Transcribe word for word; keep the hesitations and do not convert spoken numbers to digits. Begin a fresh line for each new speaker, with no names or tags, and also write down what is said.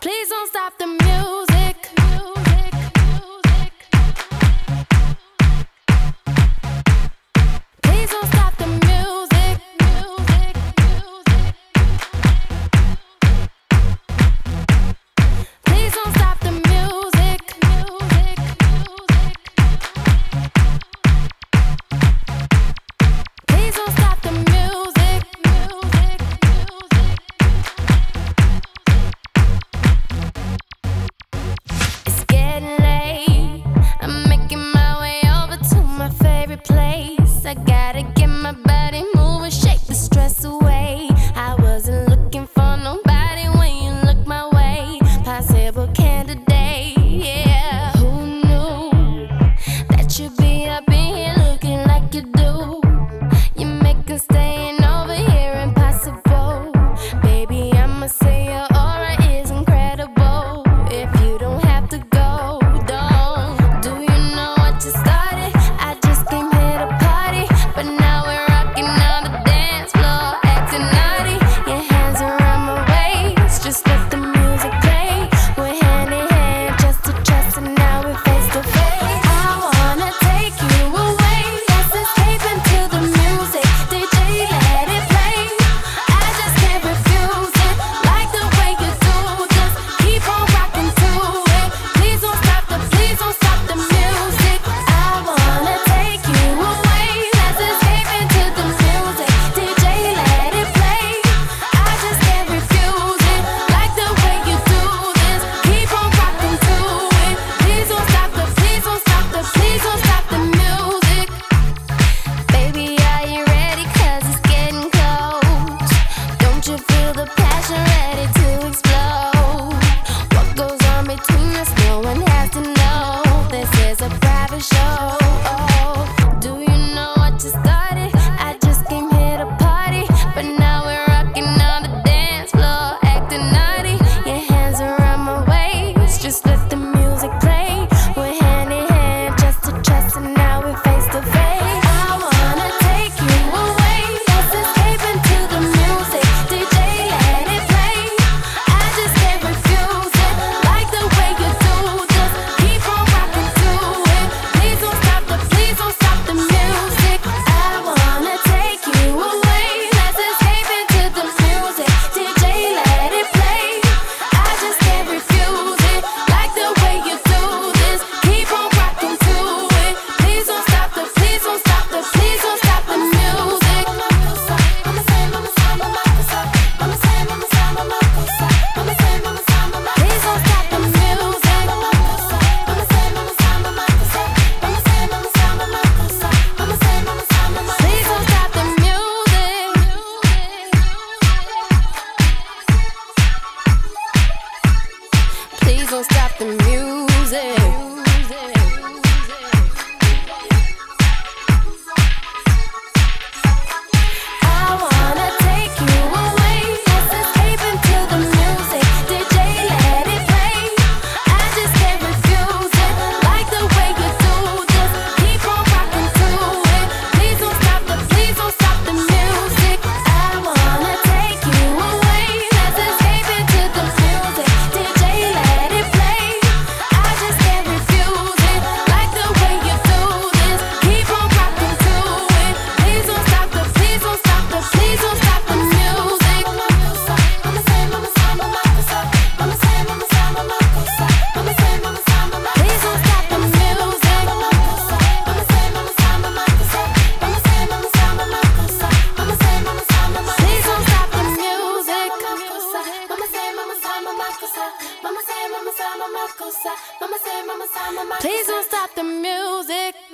Please don't stop the music. Please don't stop the music. Please don't stop the music. Please don't stop the music. It's getting late. I'm making my way over to my favorite place. I gotta get my body moving, shake the stress away. I wasn't looking for nobody when you look my way. Possible candidate, yeah. Who knew that you'd be up in here looking like you do? You're making staying over here impossible. Baby, I'ma say your aura is incredible. If you don't have to go, don't. Do you know what you started? I just came here to party, but now we're rocking on the dance floor, acting naughty. Your hands around my waist, just let the music play. We're hand in hand, just to trust, and now we're face to face. I wanna take you away, let's escape into the music. D J, let it play. I just can't refuse it, like the way you do. Just keep on rocking to it. Please don't stop the, please don't stop the music. I wanna take you away, let's escape into the music. D J, let it play. I just can't refuse it, like the way you do this. Keep on rocking to it. Please don't stop the, please don't stop the, please don't stop the music. Baby, are you ready? 'Cause it's getting close. Don't you feel the passion ready to explode? What goes on between us, no one has to know. This is a private show. Oh, do you know what you started? I just came here to party, but now we're rocking on the dance floor, acting naughty. Your hands around my waist, just let the music play. We're hand in hand, just to trust, and now we're face to face. I wanna take you away, let's escape into the music. D J, let it play. I just can't refuse it, like the way you do. Just keep on rocking to it. Please don't stop the, please don't stop the music. I wanna take you away, let's escape into the music. D J, let it play. I just can't refuse it, like the way you do this. Keep on rocking to it. Please don't stop the, please don't stop the, please don't stop the music. Mama say, mama say, mama say, mama say, mama say, mama say, mama say, mama say, mama say. Please don't stop the music. Mama say, mama say, mama say, mama say, mama say, mama say, mama say, mama say, mama say. Please don't stop the music. Please don't stop the music. I wanna take you away, let's escape into the music. D J, let it play. I just can't refuse it, like the way you do. Just keep on rocking to it. Please don't stop the, please don't stop the music. I wanna take you away, let's escape into the music. D J, let it play. I just can't refuse it, like the way you do this. Keep on rocking to it. Please don't stop the, please don't stop the, please don't stop the music. Mama say, mama say, mama say, mama say, mama say, mama say, mama say, mama say, mama say. Please don't stop the music. Mama say, mama say, mama say, mama say, mama say, mama say, mama say, mama say, mama say. Please don't stop the music. Mama say, mama say, mama say, mama say, mama say, mama say, mama say, mama say, mama say. Please don't stop the music.